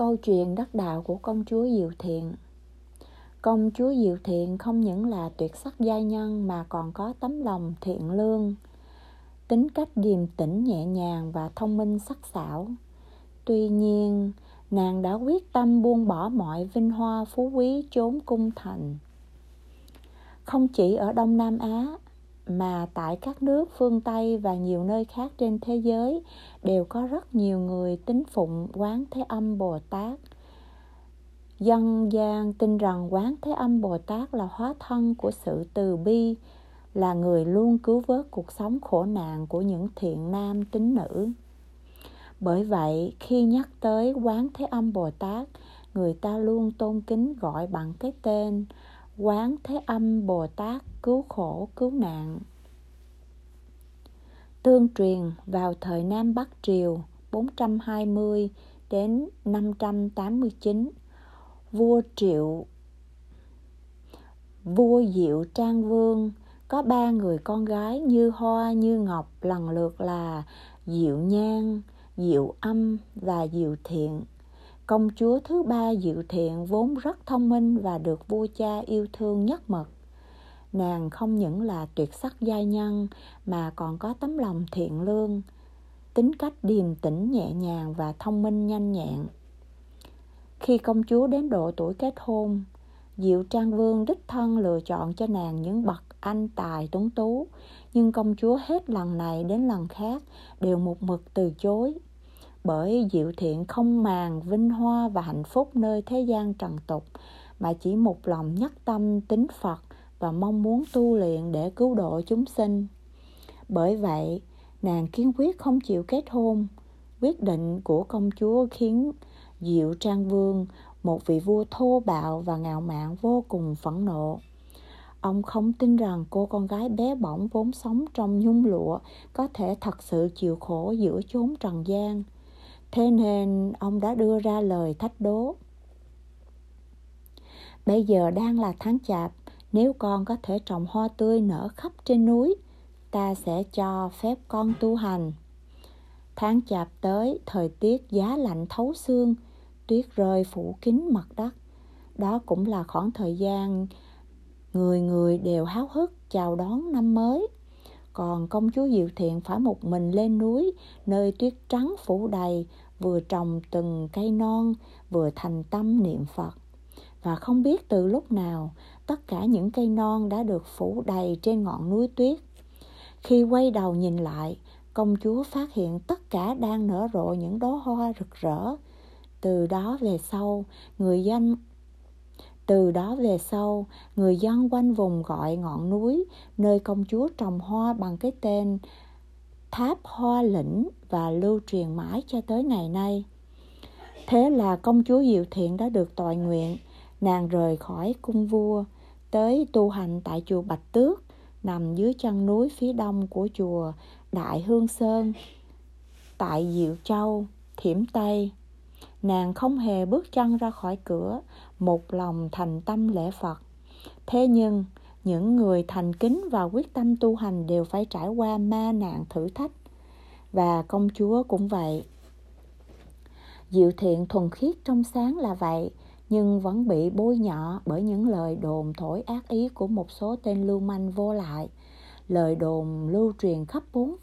Câu chuyện đắc đạo của công chúa Diệu Thiện. Công chúa Diệu Thiện không những là tuyệt sắc giai nhân mà còn có tấm lòng thiện lương, tính cách điềm tĩnh nhẹ nhàng và thông minh sắc sảo. Tuy nhiên, nàng đã quyết tâm buông bỏ mọi vinh hoa phú quý chốn cung thành. Không chỉ ở Đông Nam Á, mà tại các nước phương Tây và nhiều nơi khác trên thế giới đều có rất nhiều người tín phụng Quán Thế Âm Bồ Tát. Dân gian tin rằng Quán Thế Âm Bồ Tát là hóa thân của sự từ bi, là người luôn cứu vớt cuộc sống khổ nạn của những thiện nam tín nữ. Bởi vậy, khi nhắc tới Quán Thế Âm Bồ Tát, người ta luôn tôn kính gọi bằng cái tên Quán Thế Âm Bồ Tát cứu khổ cứu nạn. Tương truyền vào thời Nam Bắc Triều 420 đến 589, vua Diệu Trang Vương có 3 người con gái như hoa như ngọc, lần lượt là Diệu Nhan, Diệu Âm và Diệu Thiện. Công chúa thứ 3 Diệu Thiện vốn rất thông minh và được vua cha yêu thương nhất mực. Nàng không những là tuyệt sắc giai nhân mà còn có tấm lòng thiện lương, tính cách điềm tĩnh nhẹ nhàng và thông minh nhanh nhẹn. Khi công chúa đến độ tuổi kết hôn, Diệu Trang Vương đích thân lựa chọn cho nàng những bậc anh tài tuấn tú, nhưng công chúa hết lần này đến lần khác đều một mực từ chối. Bởi Diệu Thiện không màng vinh hoa và hạnh phúc nơi thế gian trần tục, mà chỉ một lòng nhất tâm tín Phật và mong muốn tu luyện để cứu độ chúng sinh. Bởi vậy, nàng kiên quyết không chịu kết hôn. Quyết định của công chúa khiến Diệu Trang Vương, một vị vua thô bạo và ngạo mạn, vô cùng phẫn nộ. Ông không tin rằng cô con gái bé bỏng vốn sống trong nhung lụa có thể thật sự chịu khổ giữa chốn trần gian. Thế nên ông đã đưa ra lời thách đố. Bây giờ đang là tháng Chạp, nếu con có thể trồng hoa tươi nở khắp trên núi, ta sẽ cho phép con tu hành. Tháng Chạp tới, thời tiết giá lạnh thấu xương, tuyết rơi phủ kín mặt đất. Đó cũng là khoảng thời gian người người đều háo hức chào đón năm mới. Còn công chúa Diệu Thiện phải một mình lên núi, nơi tuyết trắng phủ đầy, vừa trồng từng cây non, vừa thành tâm niệm Phật. Và không biết từ lúc nào, tất cả những cây non đã được phủ đầy trên ngọn núi tuyết. Khi quay đầu nhìn lại, công chúa phát hiện tất cả đang nở rộ những đóa hoa rực rỡ. Từ đó về sau, người dân quanh vùng gọi ngọn núi nơi công chúa trồng hoa bằng cái tên Tháp Hoa Lĩnh và lưu truyền mãi cho tới ngày nay. Thế là công chúa Diệu Thiện đã được toại nguyện. Nàng rời khỏi cung vua, tới tu hành tại chùa Bạch Tước, nằm dưới chân núi phía đông của chùa Đại Hương Sơn, tại Diệu Châu, Thiểm Tây. Nàng không hề bước chân ra khỏi cửa, một lòng thành tâm lễ Phật. Thế nhưng, những người thành kính và quyết tâm tu hành đều phải trải qua ma nạn thử thách. Và công chúa cũng vậy. Diệu Thiện thuần khiết trong sáng là vậy, nhưng vẫn bị bôi nhọ bởi những lời đồn thổi ác ý của một số tên lưu manh vô lại. Lời đồn lưu truyền khắp bốn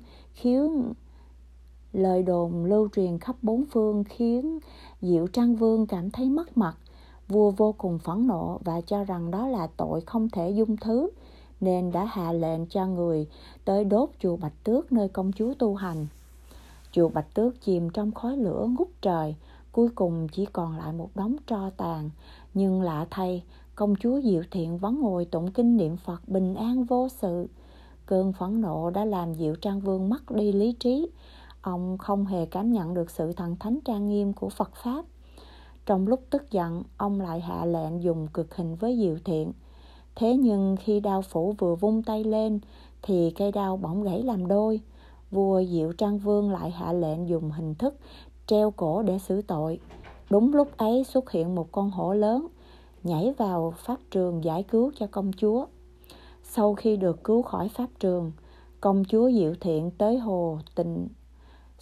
phương khiến Diệu Trang Vương cảm thấy mất mặt. Vua vô cùng phẫn nộ và cho rằng đó là tội không thể dung thứ, nên đã hạ lệnh cho người tới đốt chùa Bạch Tước nơi công chúa tu hành. Chùa Bạch Tước chìm trong khói lửa ngút trời, cuối cùng chỉ còn lại một đống tro tàn. Nhưng lạ thay, công chúa Diệu Thiện vẫn ngồi tụng kinh niệm Phật bình an vô sự. Cơn phẫn nộ đã làm Diệu Trang Vương mất đi lý trí. Ông không hề cảm nhận được sự thần thánh trang nghiêm của Phật Pháp. Trong lúc tức giận, ông lại hạ lệnh dùng cực hình với Diệu Thiện. Thế nhưng khi đao phủ vừa vung tay lên, thì cây đao bỗng gãy làm đôi. Vua Diệu Trang Vương lại hạ lệnh dùng hình thức treo cổ để xử tội. Đúng lúc ấy xuất hiện một con hổ lớn, nhảy vào pháp trường giải cứu cho công chúa. Sau khi được cứu khỏi pháp trường, công chúa Diệu Thiện tới hồ Tịnh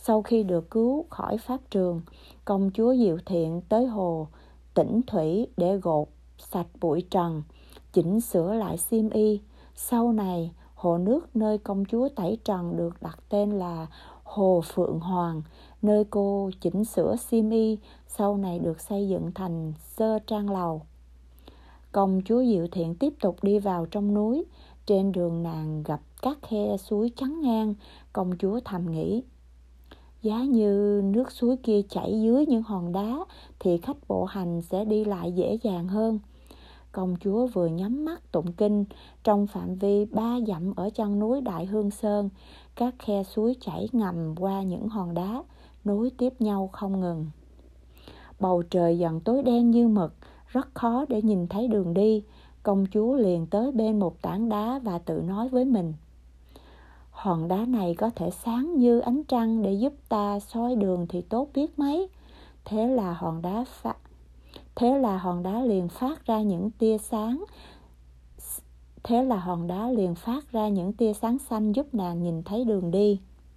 Sau khi được cứu khỏi pháp trường, công chúa Diệu Thiện tới hồ Tĩnh Thủy để gột sạch bụi trần, chỉnh sửa lại xiêm y. Sau này, hồ nước nơi công chúa tẩy trần được đặt tên là Hồ Phượng Hoàng, nơi cô chỉnh sửa xiêm y, sau này được xây dựng thành Sơ Trang Lầu. Công chúa Diệu Thiện tiếp tục đi vào trong núi. Trên đường nàng gặp các khe suối chắn ngang. Công chúa thầm nghĩ, giá như nước suối kia chảy dưới những hòn đá thì khách bộ hành sẽ đi lại dễ dàng hơn. Công chúa vừa nhắm mắt tụng kinh, trong phạm vi 3 dặm ở chân núi Đại Hương Sơn, các khe suối chảy ngầm qua những hòn đá, nối tiếp nhau không ngừng. Bầu trời dần tối đen như mực, rất khó để nhìn thấy đường đi. Công chúa liền tới bên một tảng đá và tự nói với mình, hòn đá này có thể sáng như ánh trăng để giúp ta soi đường thì tốt biết mấy. Thế là hòn đá liền phát ra những tia sáng xanh giúp nàng nhìn thấy đường đi.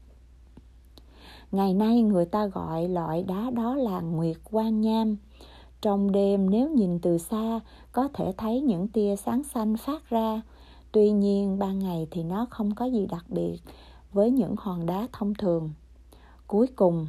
Ngày nay người ta gọi loại đá đó là Nguyệt Quan Nham. Trong đêm nếu nhìn từ xa có thể thấy những tia sáng xanh phát ra. Tuy nhiên ban ngày thì nó không có gì đặc biệt với những hòn đá thông thường. Cuối cùng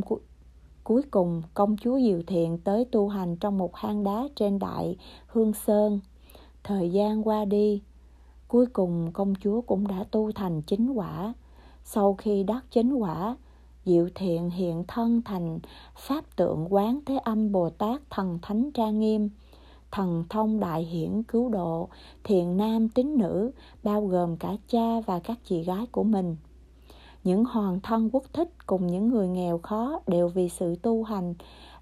công chúa Diệu Thiện tới tu hành trong một hang đá trên Đại Hương Sơn. Thời gian qua đi, cuối cùng công chúa cũng đã tu thành chính quả. Sau khi đắc chính quả, Diệu Thiện hiện thân thành pháp tượng Quán Thế Âm Bồ Tát thần thánh trang nghiêm, thần thông đại hiển cứu độ thiện nam tín nữ, bao gồm cả cha và các chị gái của mình. Những hoàng thân quốc thích cùng những người nghèo khó đều vì sự tu hành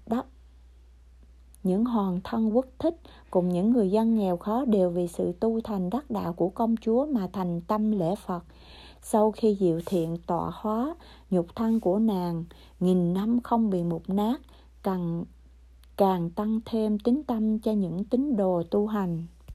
đắc đạo của công chúa mà thành tâm lễ Phật. Sau khi Diệu Thiện tọa hóa, nhục thân của nàng 1000 năm không bị mục nát, càng tăng thêm tín tâm cho những tín đồ tu hành.